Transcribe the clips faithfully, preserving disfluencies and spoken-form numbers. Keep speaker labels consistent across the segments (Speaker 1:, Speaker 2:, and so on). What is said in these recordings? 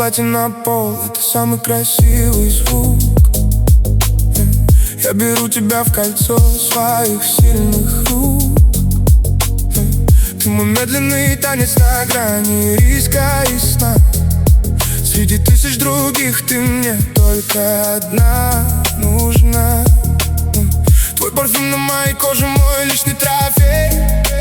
Speaker 1: кровати на пол, это самый красивый звук. Я беру тебя в кольцо своих сильных рук. Ты мой медленный танец на грани риска и сна. Среди тысяч других ты мне только одна нужна. Твой парфюм на моей коже, мой личный трофей.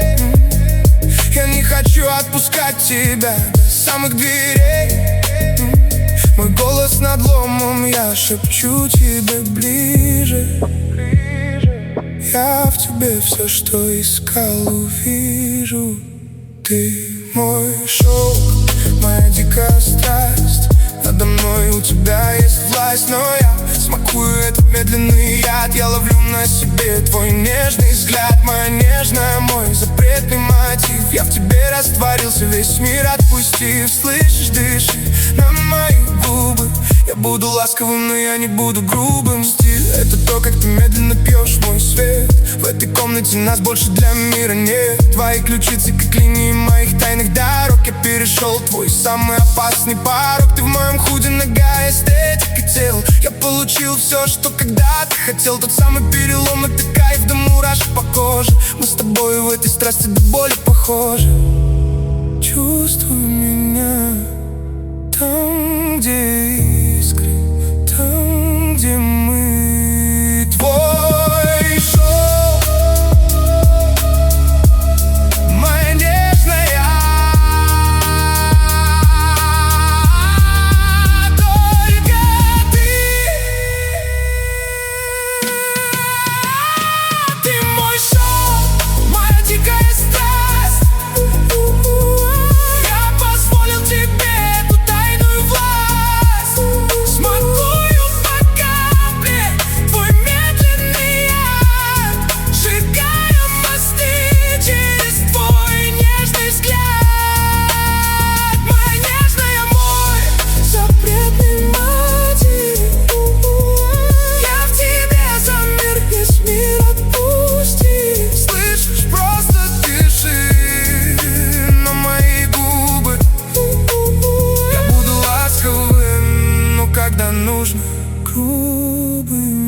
Speaker 1: Я не хочу отпускать тебя до самых дверей. Мой голос надломом, я шепчу тебе ближе. Я в тебе все, что искал, увижу. Ты мой шелк, моя дикая страсть. Надо мной у тебя есть власть, но я смакую этот медленный яд. Я ловлю на себе твой нежный взгляд. Моя нежная, мой запретный мотив. Я в тебе растворился, весь мир отпустив. Слышишь, дыши на мои губы. Я буду ласковым, но я не буду грубым. Стиль — это то, как ты медленно пьешь мой свет. В этой комнате нас больше для мира нет. Твои ключицы, как линии моих тайных дорог. Я перешел твой самый опасный порог. Ты в моем худе, нога, эстетика тел. Я получил все, что когда-то хотел. Тот самый перелом, это кайф до мурашек по коже. Мы с тобой в этой страсти до боли похожи. Чувствуй меня там, где искры, там, где мы. Твой шелк, моя нежная, только ты. Ты мой шелк, моя дикая страсть. Я позволил тебе эту тайную власть. Смакую по капле твой медленный яд. Сжигая мосты через твой нежный взгляд. Моя нежная, мой запретный мотив. Я в тебе замер, весь мир отпусти. Слышишь, просто дыши на мои губы. Я буду ласковым, но когда нужно грубым.